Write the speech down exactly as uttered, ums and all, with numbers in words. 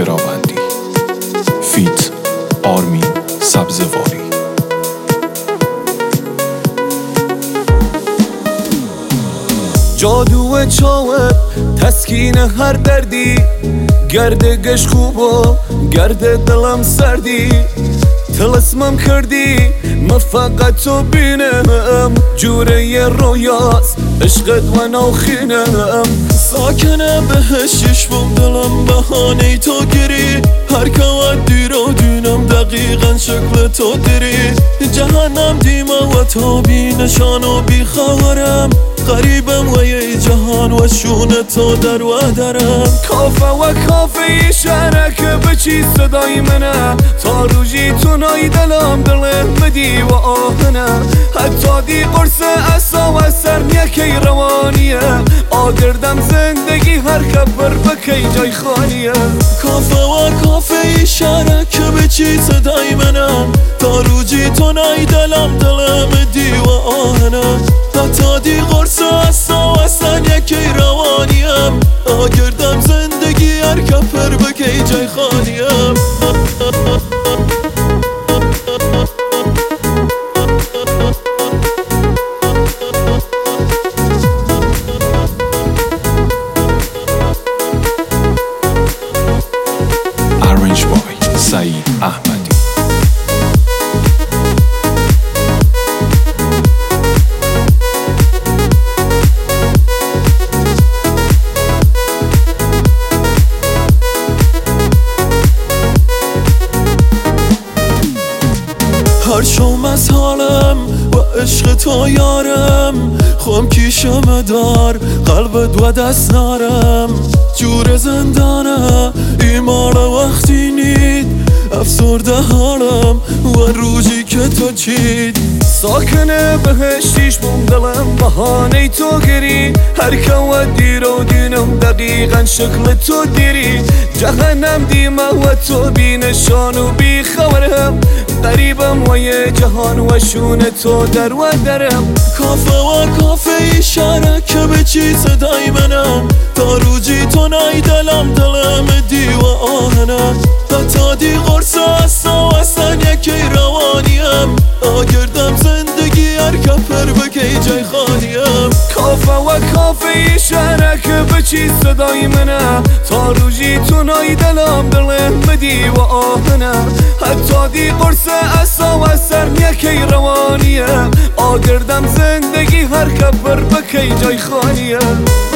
گراوندی فیت آرمین سبزواری. جادو چاوت تسکین هر دردی، گردگش خوبا گرد دلم سردی، تلسمم کردی ما فقط تو بینم، جوره رویاست عشقت و ناخینم، ساکنه بهشش بم دلم بهانه تو گری، هر کوت دیر و دینم دقیقا شکل تو دری، جهنم دیما و تو بی نشان و بی خبرم، غریبم و یه جهان و شونه تو در و درم، کافه و کافه شهره که بچی صدای منه، تا روزی تو نای دلم دل بدی و آهنه، حتی دی قرص اصا و سر یکی روانیه، آگردم زندگی هر کبر بکی جای خانیه، کافه و کافه شهره که بچی صدای منه، تا روزی تو نای دلم دل بدی و آهنه، حتی دی قرص اصا و سر یکی روانیم، آگردم زندگی هر کفر بکی جای خانیم. Arranged by سعید احمدی. هر شوم از حالم و عشق تو یارم، خوام کیشم دار قلبت و دست نارم، جور زندانه ایمال وقتی نید، افسرده حالم و روزی که تو چید، ساکنه بهشتیش بم دلم بهانه تو گری، هر کوت دیر و دینم دقیقا شکل تو دیری، جهنم دیما و تو بی نشان و بی خبرم، غریبم و یه جهان و شونه تو در و درم، کافه و کافه شهره که بچی صدای منم، تا روزی تو نای دلم دلم دی و آهنم، حتی دی قرص اصا و سن یکی روانیم، آگردم زندگی هر کفر بکی جای خانیم، کافه و کافه شهره که بچی صدای منه، تا روزی تو نای دلم دلم بدی و آهنم، حتی دی قرص اصا و سر یکی روانیم، آگردم زندگی هر کفر بکی جای خانیم.